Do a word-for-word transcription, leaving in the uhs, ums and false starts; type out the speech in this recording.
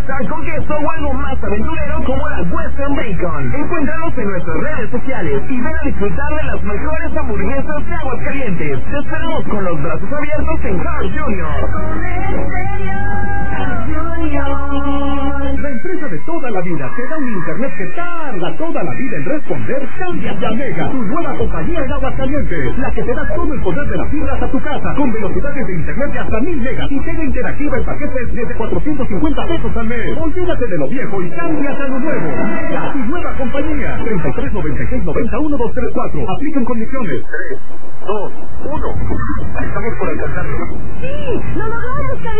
pizza con queso o algo más aventurero como la Western Bacon. Encuéntranos en nuestras redes sociales y ven a disfrutar de las mejores hamburguesas de Aguascalientes. Te esperamos con los brazos abiertos en Carl junior La empresa de toda la vida te da un internet que tarda toda la vida en responder. Cámbiate a Mega, tu nueva compañía en Aguascalientes, la que te da todo el poder de las fibras a tu casa, con velocidades de internet de hasta mil megas y tele interactiva en paquetes desde cuatrocientos cincuenta pesos al mes. Olvídate de lo viejo y cámbiate a lo nuevo. Mega, tu nueva compañía. treinta y tres noventa y seis noventa uno dos tres cuatro. Aplican condiciones. tres, dos, uno. Estamos por alcanzar. Sí, lo logramos,